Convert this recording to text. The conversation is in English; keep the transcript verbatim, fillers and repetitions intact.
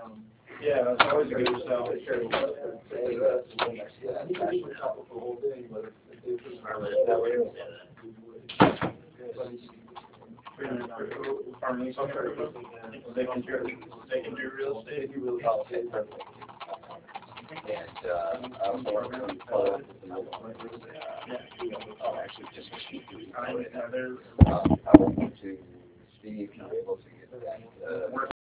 Yeah, that's always a good sell. Farming software, they can do, they can do real estate. Okay, perfect. And, uh, I also want to follow up with the middle one. Oh, actually, just. I, uh, they're, Um, I want to Steve,